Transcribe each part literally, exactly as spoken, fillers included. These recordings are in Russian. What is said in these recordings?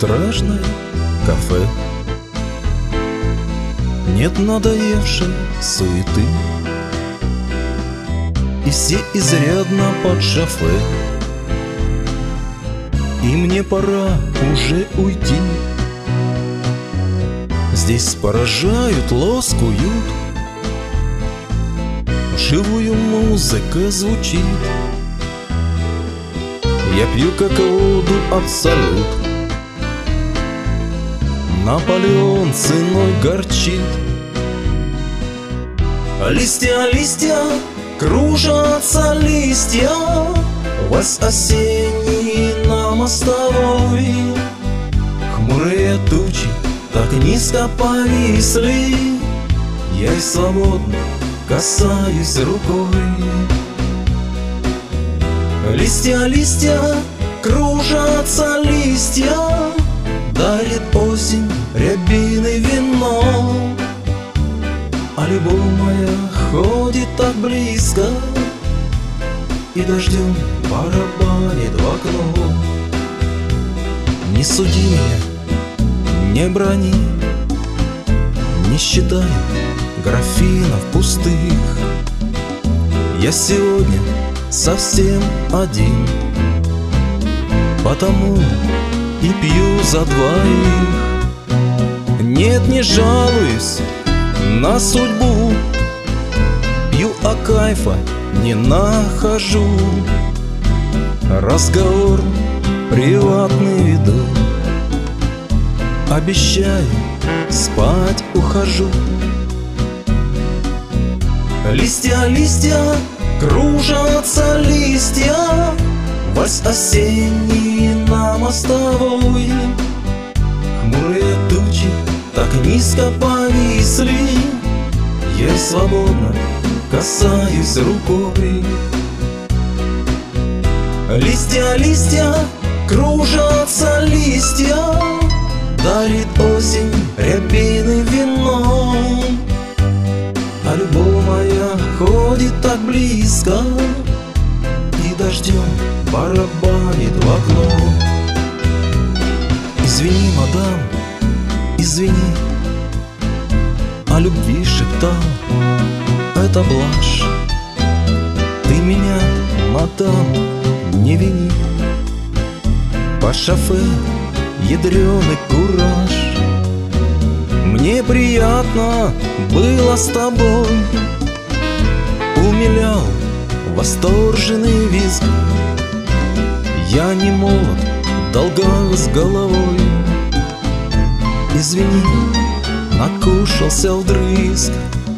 Малометражное кафе. Нет надоевшей суеты, и все изрядно под шофе, и мне пора уже уйти. Здесь поражают, ласкают, живую музыка звучит. Я пью как воду абсолют, Наполеон ценой горчит. Листья, листья, кружатся листья, вальс осенний на мостовой. Хмурые тучи так низко повисли, я и свободно касаюсь рукой. Листья, листья, кружатся листья, дарит осень рябины вино. А любовь моя ходит так близко и дождем барабанит в окно. Не суди меня, не брони, не считай графинов пустых. Я сегодня совсем один, потому и пью за двоих. Нет, не жалуюсь на судьбу, пью, а кайфа не нахожу. Разговор приватный веду, обещаю, спать ухожу. Листья, листья, кружатся листья, вальс осенний на мостовой. Хмурые тучи так низко повисли, я свободно касаюсь рукой. Листья, листья, кружатся листья, дарит осень рябины вино. А любовь моя ходит так близко и дождем барабанит в окно. Извини, мадам, извини, о любви шептал, это блажь. Ты меня, мадам, не вини, по шофе ядреный кураж. Мне приятно было с тобой, умилял восторженный визг. Я не молод, долгал с головой. Извини, накушался вдрызг.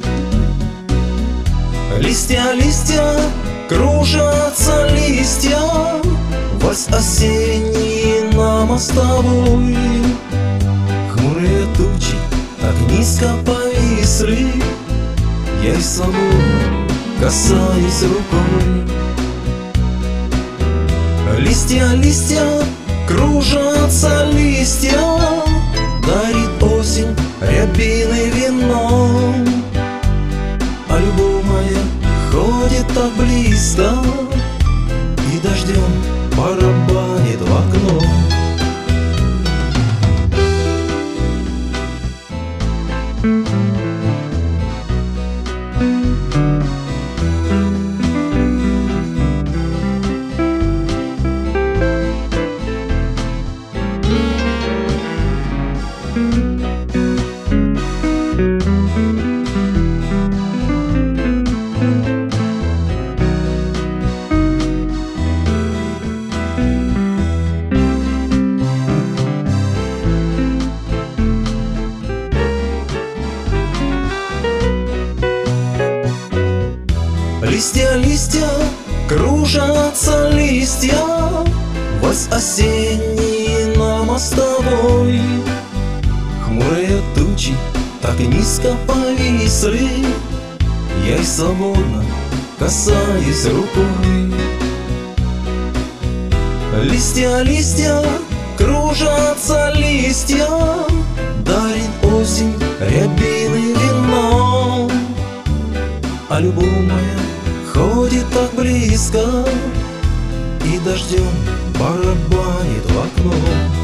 Листья, листья, кружатся листья, вальс осенний на мостовой. Хмурые тучи так низко повисли, я и свободно касаюсь рукой. Листья, листья, кружатся листья, дарит осень рябины вино. А любовь моя ходит так близко и дождем барабанит в окно. Листья, листья, кружатся листья, вальс осенний на мостовой. Хмурые тучи так низко повисли, я и свободно касаюсь рукой. Листья, листья, кружатся листья, дарит осень рябины вино. А любовь моя ходит так близко и дождем барабанит в окно.